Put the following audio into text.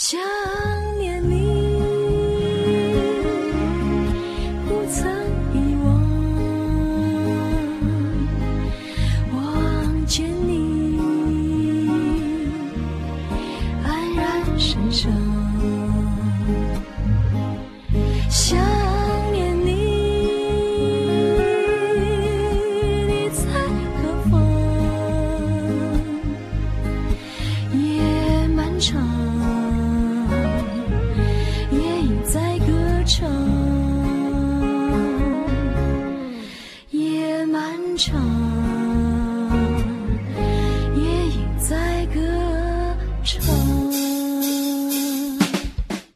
想念你，不曾遗忘，望见你，黯然神伤。想念你，你在何方？夜漫长，夜莺在歌唱。夜漫长。